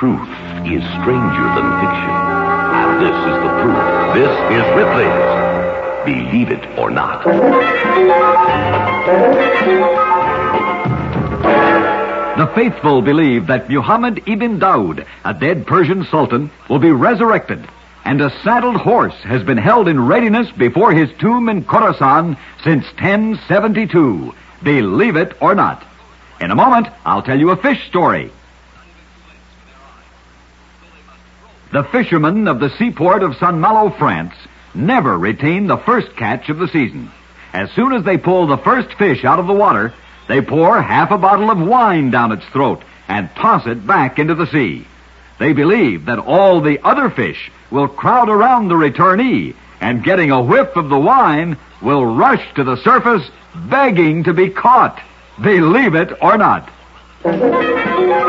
truth is stranger than fiction. And this is the proof. This is Ripley's Believe It or Not. The faithful believe that Muhammad ibn Daud, a dead Persian sultan, will be resurrected, and a saddled horse has been held in readiness before his tomb in Khorasan since 1072. Believe it or not. In a moment, I'll tell you a fish story. The fishermen of the seaport of St. Malo, France, never retain the first catch of the season. As soon as they pull the first fish out of the water, they pour half a bottle of wine down its throat and toss it back into the sea. They believe that all the other fish will crowd around the returnee, and getting a whiff of the wine, will rush to the surface begging to be caught. Believe it or not.